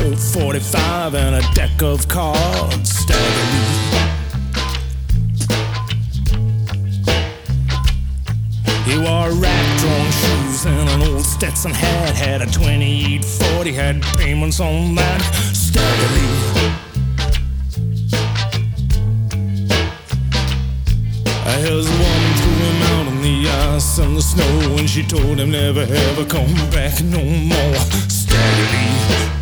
Colt 45 and a deck of cards. Stagger Lee. He wore rag-drawn shoes and an old Stetson hat. Had a 2840, had payments on that. Stagger Lee. His woman threw him out on the ice and the snow, and she told him never ever come back no more. Stagger Lee.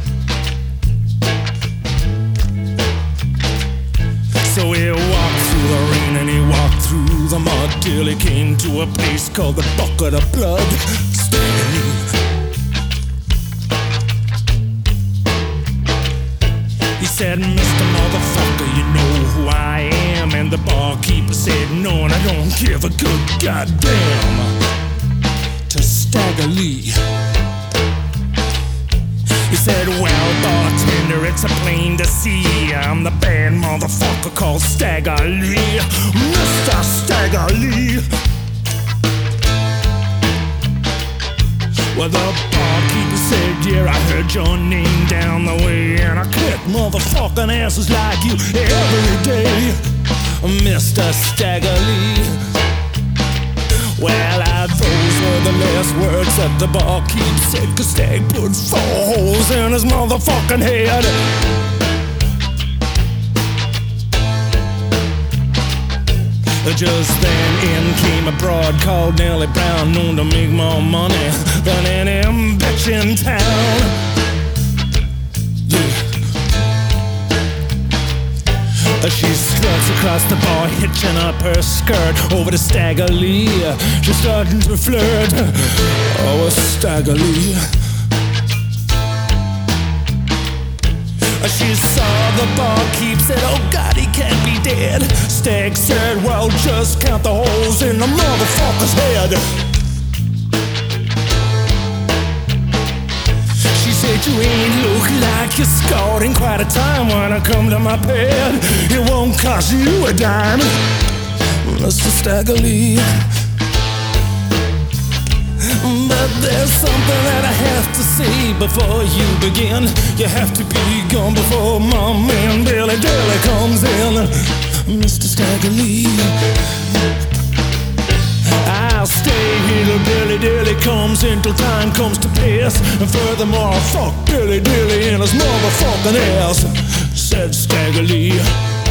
So he walked through the rain and he walked through the mud till he came to a place called the Bucket of Blood. Stagger Lee. He said, Mr. Motherfucker, you know who I am. And the barkeeper said, no, and I don't give a good goddamn. To Stagger Lee. He said, well, bartender, it's a plain to see. I'm the bad motherfucker called Stagger Lee. Mr. Stagger Lee. Well, the barkeeper said, yeah, I heard your name down the way, and I kick motherfucking asses like you every day, Mr. Stagger Lee. Well, those were the last words that the barkeep said, 'cause Stag put 4 holes in his motherfucking head. Just then in came a broad called Nellie Brown, known to make more money than any bitch in town. Yeah. She struts across the bar, hitching up her skirt over to Stagger Lee. She's starting to flirt. Oh, Stagger Lee. She saw the barkeep, said, oh God, he can't be dead. Stag said, well, just count the holes in the motherfucker's head. She said, you ain't look like you're scarred in quite a time. When I come to my bed, it won't cost you a dime, Mr. Stagger Lee. But there's something that I have to say before you begin. You have to be gone before my man Billy Dilly comes in, Mr. Stagger Lee. I'll stay here till Billy Dilly comes in, till time comes to pass. And furthermore, I'll fuck Billy Dilly in his motherfucking ass, said Stagger Lee.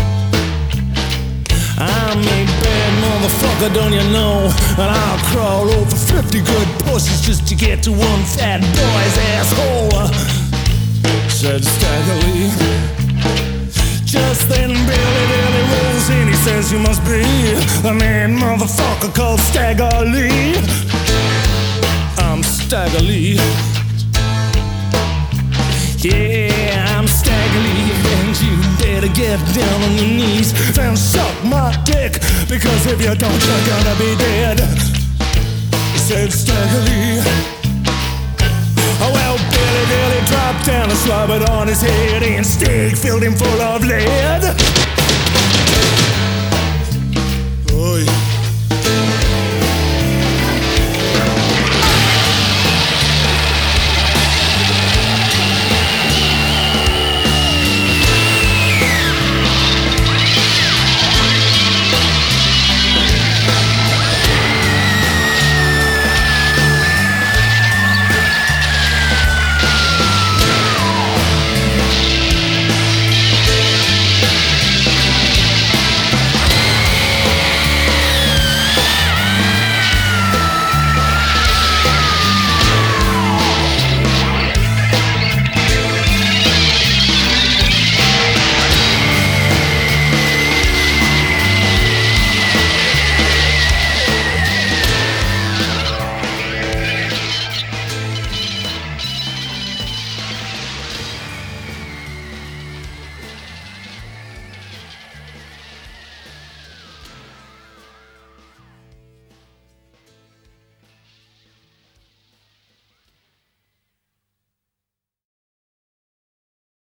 I'm a bad motherfucker, don't you know? And I'll crawl over 50 good pussies just to get to one fat boy's asshole, said Stagger Lee. Just then Billy Dilly rolls in. He says, you must be the man motherfucker called Stagger Lee. I'm Stagger Lee. Yeah, I'm Stagger Lee, and you better get down on your knees and suck my dick, because if you don't, you're gonna be dead, said Stagger Lee. Oh, well, Billy Dilly dropped down and slobbered on his head, and Stag filled him full of lead.